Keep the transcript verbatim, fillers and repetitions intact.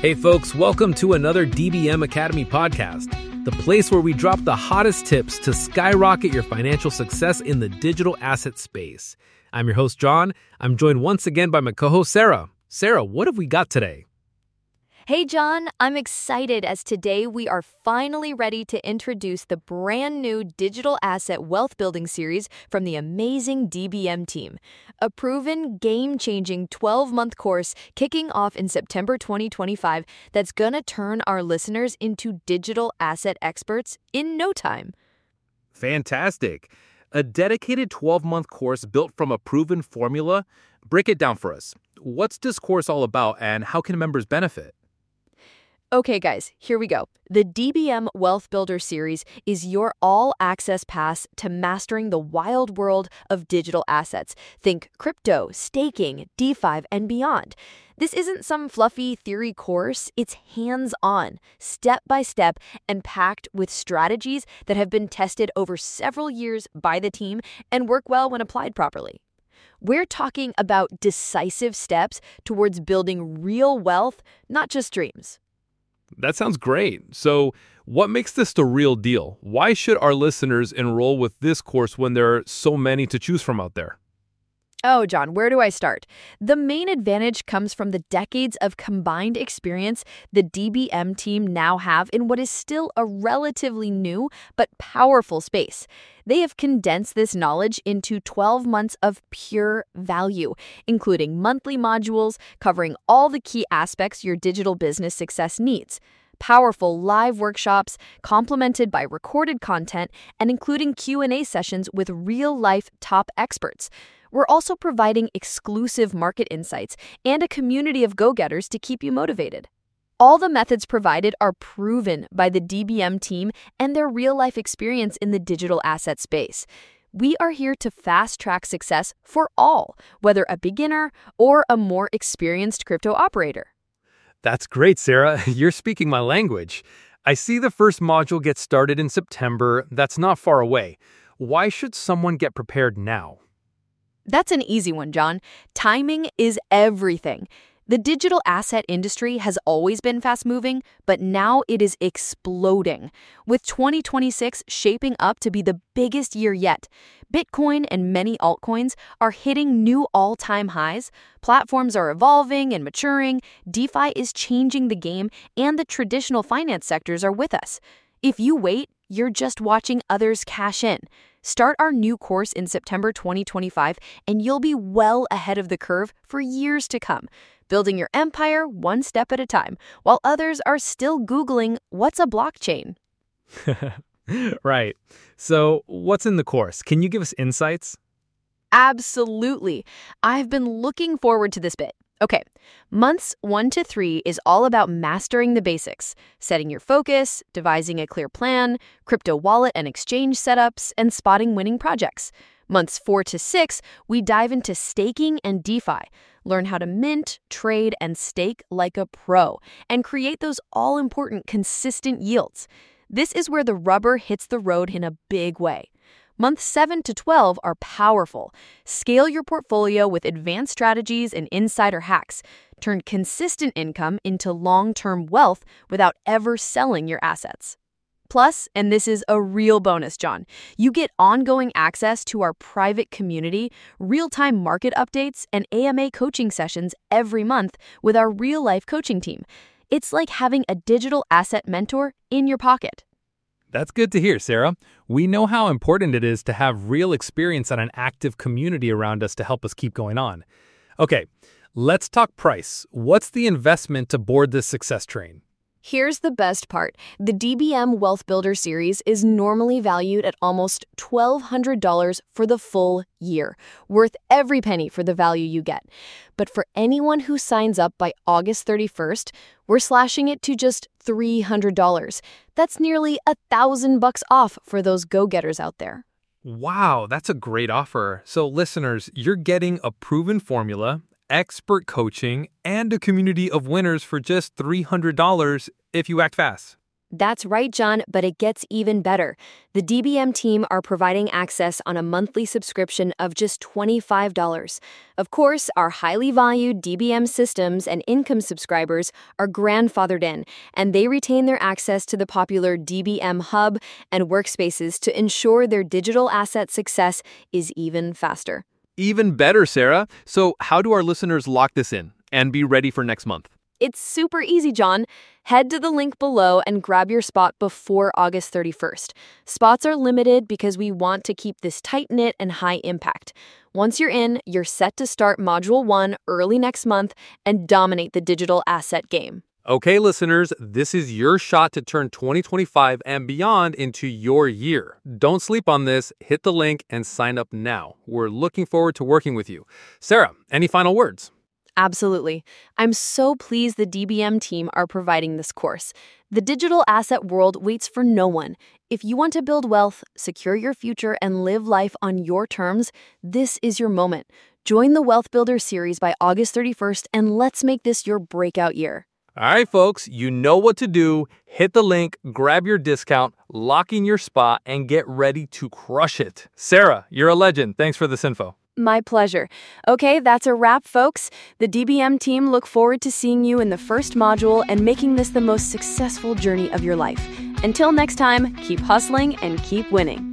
Hey folks, welcome to another D B M Academy podcast, the place where we drop the hottest tips to skyrocket your financial success in the digital asset space. I'm your host, John. I'm joined once again by my co-host, Sarah. Sarah, what have we got today? Hey John, I'm excited as today we are finally ready to introduce the brand new Digital Asset Wealth Building series from the amazing D B M team. A proven, game-changing twelve-month course kicking off in September twenty twenty-five that's gonna turn our listeners into digital asset experts in no time. Fantastic. A dedicated twelve-month course built from a proven formula. Break it down for us. What's this course all about and how can members benefit? Okay, guys, here we go. The D B M Wealth Builder series is your all-access pass to mastering the wild world of digital assets. Think crypto, staking, DeFi, and beyond. This isn't some fluffy theory course. It's hands-on, step-by-step, and packed with strategies that have been tested over several years by the team and work well when applied properly. We're talking about decisive steps towards building real wealth, not just dreams. That sounds great. So what makes this the real deal? Why should our listeners enroll with this course when there are so many to choose from out there? Oh, John, where do I start? The main advantage comes from the decades of combined experience the D B M team now have in what is still a relatively new but powerful space. They have condensed this knowledge into twelve months of pure value, including monthly modules covering all the key aspects your digital business success needs. Powerful live workshops complemented by recorded content and including Q and A sessions with real-life top experts. We're also providing exclusive market insights and a community of go-getters to keep you motivated. All the methods provided are proven by the D B M team and their real-life experience in the digital asset space. We are here to fast-track success for all, whether a beginner or a more experienced crypto operator. That's great, Sarah. You're speaking my language. I see the first module gets started in September. That's not far away. Why should someone get prepared now? That's an easy one, John. Timing is everything. The digital asset industry has always been fast-moving, but now it is exploding, with twenty twenty-six shaping up to be the biggest year yet. Bitcoin and many altcoins are hitting new all-time highs. Platforms are evolving and maturing. DeFi is changing the game, and the traditional finance sectors are with us. If you wait, you're just watching others cash in. Start our new course in September twenty twenty-five, and you'll be well ahead of the curve for years to come, building your empire one step at a time, while others are still Googling, what's a blockchain? Right. So what's in the course? Can you give us insights? Absolutely. I've been looking forward to this bit. Okay, months one to three is all about mastering the basics, setting your focus, devising a clear plan, crypto wallet and exchange setups, and spotting winning projects. Months four to six, we dive into staking and DeFi, learn how to mint, trade, and stake like a pro, and create those all-important consistent yields. This is where the rubber hits the road in a big way. Months seven to twelve are powerful. Scale your portfolio with advanced strategies and insider hacks. Turn consistent income into long-term wealth without ever selling your assets. Plus, and this is a real bonus, John, you get ongoing access to our private community, real-time market updates, and A M A coaching sessions every month with our real-life coaching team. It's like having a digital asset mentor in your pocket. That's good to hear, Sarah. We know how important it is to have real experience and an active community around us to help us keep going on. Okay, let's talk price. What's the investment to board this success train? Here's the best part. The D B M Wealth Builder series is normally valued at almost twelve hundred dollars for the full year, worth every penny for the value you get. But for anyone who signs up by August thirty-first, we're slashing it to just three hundred dollars. That's nearly a thousand bucks off for those go-getters out there. Wow, that's a great offer. So listeners, you're getting a proven formula, expert coaching, and a community of winners for just three hundred dollars if you act fast. That's right, John, but it gets even better. The D B M team are providing access on a monthly subscription of just twenty-five dollars. Of course, our highly valued D B M systems and income subscribers are grandfathered in, and they retain their access to the popular D B M Hub and workspaces to ensure their digital asset success is even faster. Even better, Sarah. So how do our listeners lock this in and be ready for next month? It's super easy, John. Head to the link below and grab your spot before August thirty-first. Spots are limited because we want to keep this tight-knit and high impact. Once you're in, you're set to start Module one early next month and dominate the digital asset game. Okay, listeners, this is your shot to turn twenty twenty-five and beyond into your year. Don't sleep on this. Hit the link and sign up now. We're looking forward to working with you. Sarah, any final words? Absolutely. I'm so pleased the D B M team are providing this course. The digital asset world waits for no one. If you want to build wealth, secure your future, and live life on your terms, this is your moment. Join the Wealth Builder series by August thirty-first, and let's make this your breakout year. All right, folks, you know what to do. Hit the link, grab your discount, lock in your spot, and get ready to crush it. Sarah, you're a legend. Thanks for this info. My pleasure. Okay, that's a wrap, folks. The D B M team look forward to seeing you in the first module and making this the most successful journey of your life. Until next time, keep hustling and keep winning.